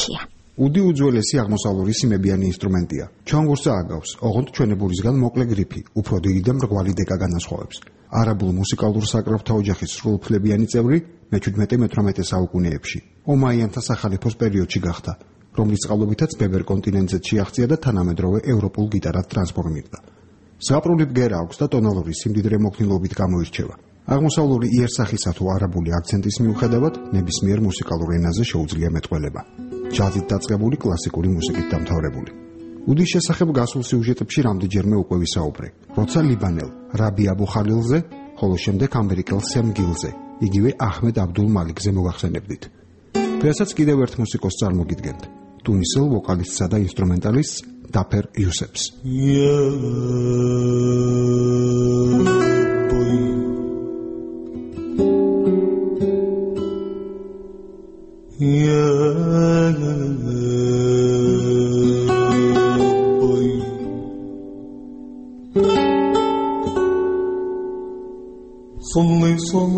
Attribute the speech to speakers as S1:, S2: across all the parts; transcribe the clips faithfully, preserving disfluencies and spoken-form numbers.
S1: მართია.
S2: უდი უძველესი აღმოსავლური სიმებიანი ინსტრუმენტია. ჩანგურსა აგავს, ოღონდ ჩვენებურისგან მოკლე გრიფი, უფრო დიდი და მრგვალი დეკა განასხვავებს. არაბულ მუსიკალურ საკრავთა ოჯახის სრულუფლებიანი წევრი მეჩვიდმეტე-მეთვრამეტე საუკუნეებში. ომაიანთა სახალიფოს პერიოდში გახდა, რომლის წყალობითაც ბებერ კონტინენტზე შეაღწია და თანამედროვე ევროპულ გიტარად ტრანსფორმირდა. ზღაპრული ბგერა აქვს და ტონალური სიმდიდრე მოქნილობით გამოირჩევა. აღმოსავლური იერსახისა თუ არაბული აქცენტის მიუხედავად, ნებისმიერ მუსიკალურ ენაზე შეუძლია მეტყველება. ჯაზით დაწყებული კლასიკური მუსიკით დამთავრებული. უდის შესახებ გასულ სიუჟეტებში რამდენჯერმე უკვე ვისაუბრე, როცა ლიბანელ რაბი აბუ ხალილზე, ხოლო შემდეგ ამერიკელ სემ გილზე, იგივე აჰმედ აბდულ მალიქზე მოგახსენებდით. დღესაც კიდევ ერთ მუსიკოს წარმოგიდგენთ, ტუნისელ ვოკალისტსა და ინსტრუმენტალისტს დაფერ იუსეფს.
S3: صلي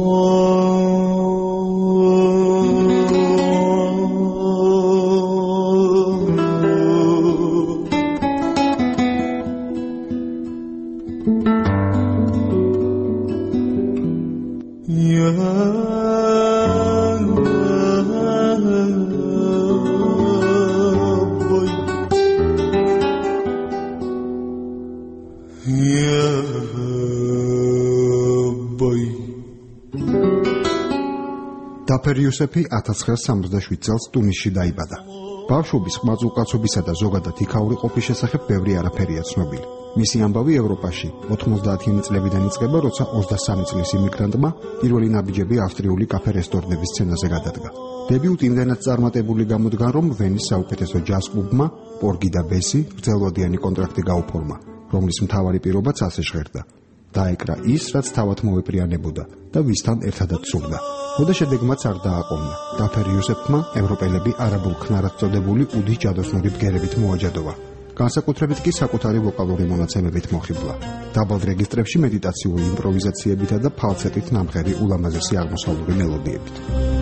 S2: დაფერ იუსეფი ათას ცხრაასი სამოცდაშვიდ წელს ტუნისში დაიბადა. ბავშვობის, ყმაწვილკაცობისა და ზოგადად იქაური ყოფის შესახებ ბევრი არაფერია ცნობილი. მისი ამბავი ევროპაში ოცდაათიანი წლებიდან იწყება, როცა ოცდასამი წლის იმიგრანტმა პირველი ნაბიჯები ავსტრიული კაფე რესტორნების სცენაზე გადადგა. დებიუტი იმდენად წარმატებული გამოდგა, რომ ვენის საუკეთესო ჯაზ კლუბმა პორგი და ბესი გრძელვადიანი კონტრაქტი გაუფორმა, რომლის მთავარი პირობაც ასე ჟღერდა. დაეკრა ის, რაც თავად მოეპრიანებოდა და ვისთან ერთადაც სურდა. ხოდა შედეგმაც არ დააყოვნა. დაფერ იუსეფმა ევროპელები არაბულ ქნარად წოდებული უდის ჯადოსნური ბგერებით მოაჯადოვა. განსაკუთრებით კი საკუთარი ვოკალური მონაცემებით მოხიბლა. დაბალ რეგისტრებში მედიტაციური იმპროვიზაციებითა და ფალცეტით ნამღერი ულამაზესი აღმოსავლური მელოდიებით.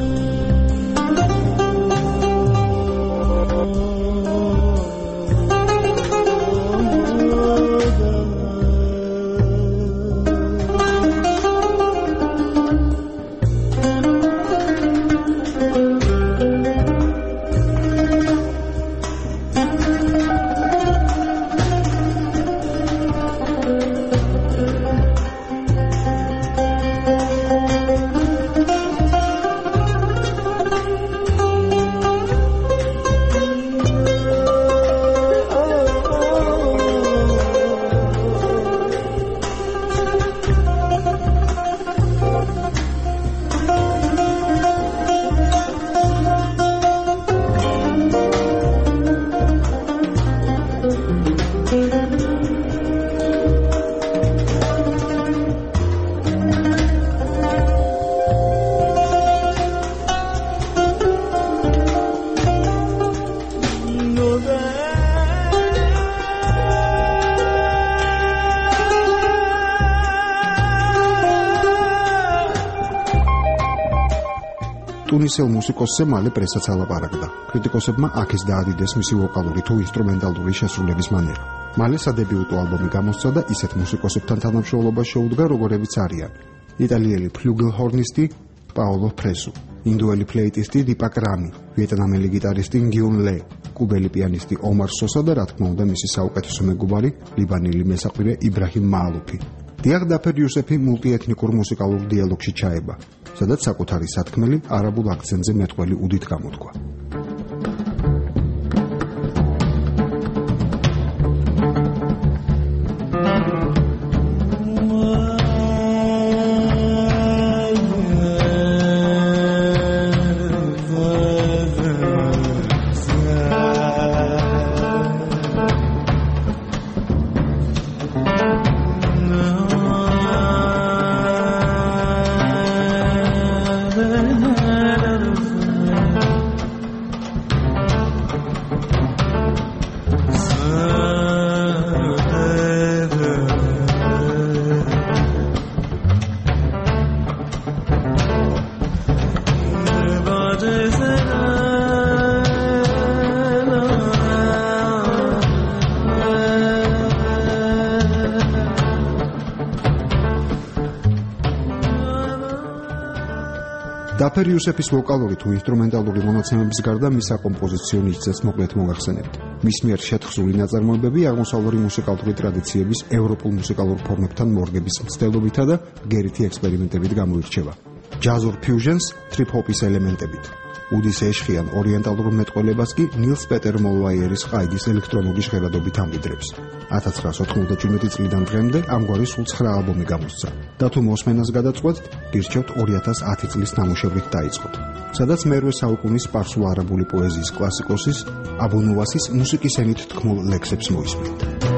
S2: ტუნისელ მუსიკოსზე მალე პრესაც ალაპარაკდა. კრიტიკოსებმა აქეს დაადიდეს მისი ვოკალური თუ ინსტრუმენტალური შესრულების მანერა. მალე სადებიუტო ალბომი გამოსცა და ისეთ მუსიკოსებთან თანამშრომლობას შეუდგა, როგორებიც არიან იტალიელი ფლუგელჰორნისტი პაოლო ფრესუ, ინდოელი ფლეიტისტი დიპაკ რამი, ვიეტნამელი გიტარისტი ნგიუნ ლე, კუბელი პიანისტი ომარ სოსა და რა თქმა უნდა მისი საუკეთესო მეგობარი ლიბანელი მესაყვირე იბრაჰიმ მაალუფი. დიახ, დაფერ იუსეფი მულტიეთნიკურ მუსიკალურ დიალოგში ჩაება, სადაც საკუთარი სათქმელი არაბულ აქცენტზე მეტყველი უდით გამოთქვა. ზაფერ იუსეფის ვოკალური თუ ინსტრუმენტალური მონაცემების გარდა მის საკომპოზიციო ნიჭზეც მოკლედ მოვახსენებთ. მის მიერ შეთხზული ნაწარმოებები აღმოსავლური მუსიკალური ტრადიციების ევროპულ მუსიკალურ ფორმებთან მორგების მცდელობითა და გერითი ექსპერიმენტებით გამოირჩევა. ჯაზურ ფიუჟენს ტრიპ-ჰოპის ელემენტებით. უდის ეშხიან ორიენტალურ მეტყველებას კი ნილს პეტერ მოლვაიერის ყაიდის ელექტრონული ჟღერადობით ამვიდრებს. ათას ცხრაასი ოთხმოცდაშვიდი წლიდან დღემდე ამგვარი სულ ცხრა ალბომი გამოსცა. და თუ მოსმენას გადაწყვეტთ, გირჩევთ ორი ათას ათი წლის ნამუშევრით დაიწყოთ, სადაც მერვე საუკუნის სპარსულ-არაბული პოეზიის კლასიკოსის აბუ ნუვასის მუსიკის ენით თქმულ ლექსებს მოისმენთ.